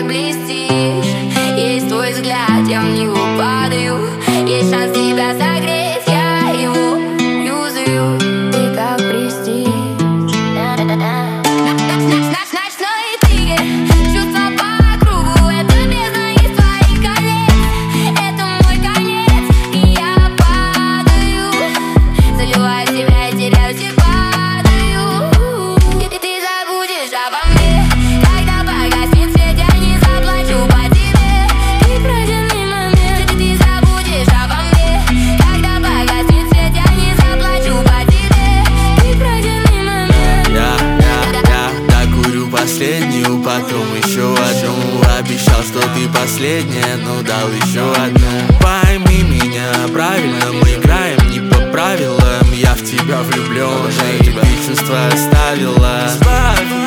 блестишь. Есть твой взгляд, я в него падаю. Есть шанс тебя согреть, я его юзаю. Ты как престиж. Ночной триггер, чувства по кругу. Это бездна из твоих колец. Это мой конец, и я падаю. Заливаю себя и теряю тебя. Ты забудешь обо мне, когда погаснет свет, я не заплачу по тебе. Ты пройденный момент. Ты забудешь обо мне, когда погаснет свет, я не заплачу по тебе. Ты пройденный момент. Я докурю последнюю, потом еще одну. Обещал, что ты последняя, но дал еще одну. Пойми меня правильно, мы играем не по правилам. Я в тебя влюблен, и ты чувства оставила.